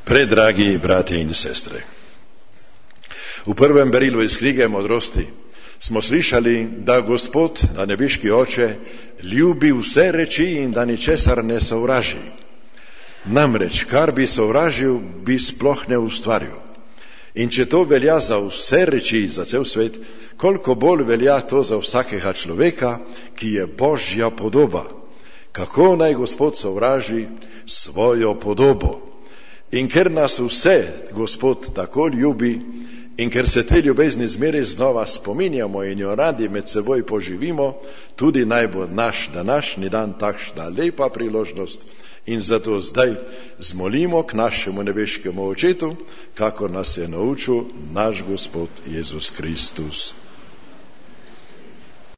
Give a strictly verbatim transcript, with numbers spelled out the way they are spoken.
Predragi brati in sestre, v prvem berilu iz knjige Modrosti smo slišali, da Gospod, da nebeški Oče, ljubi vse reči in da ničesar ne sovraži. Namreč, kar bi sovražil, bi sploh ne ustvaril. In če to velja za vse reči, za cel svet, koliko bolj velja to za vsakega človeka, ki je Božja podoba. Kako naj Gospod sovraži svojo podobo? In ker nas vse Gospod tako ljubi, in ker se te ljubezni zmeraj znova spominjamo in jo radi med seboj poživimo, tudi naj bo naš današnji dan takšna lepa priložnost in zato zdaj zmolimo k našemu nebeškemu Očetu, kako nas je naučil naš Gospod Jezus Kristus.